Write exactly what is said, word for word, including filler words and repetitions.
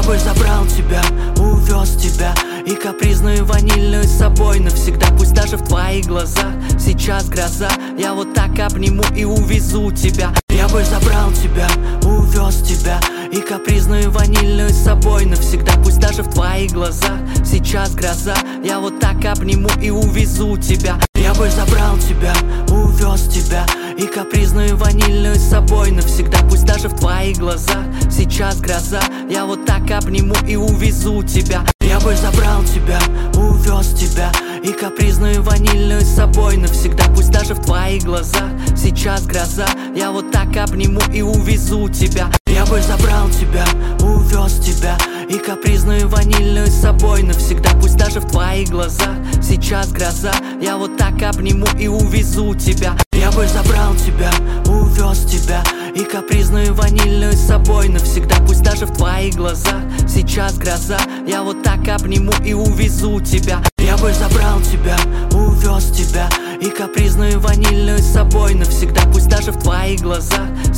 бы забрал тебя, увез тебя и капризную ванильную с собой навсегда. Пусть даже в твоих глазах сейчас гроза, я вот так обниму и увезу тебя. Я бы забрал тебя, увез тебя и капризную ванильную с собой навсегда. Пусть даже в твоих глазах сейчас гроза, я вот так обниму и увезу тебя. Я бы забрал тебя, увез тебя и капризную ванильную с собой навсегда. Пусть даже в твоих глазах сейчас гроза, я вот так обниму и увезу тебя. Я бы забрал тебя, увез тебя и капризную ванильную с собой навсегда. Пусть даже в твоих глазах сейчас гроза, я вот так обниму и увезу тебя. Я бы забрал тебя, увез тебя и капризную ванильную с собой навсегда. Пусть даже в твоих глазах сейчас гроза, я вот так обниму и увезу тебя. Я бы забрал тебя, увез тебя и капризную ванильную с собой навсегда. Пусть даже в твоих глазах сейчас гроза, я вот так обниму и увезу тебя. Я бы забрал тебя, увез тебя и капризную ванильную с собой навсегда. Пусть даже в твоих глазах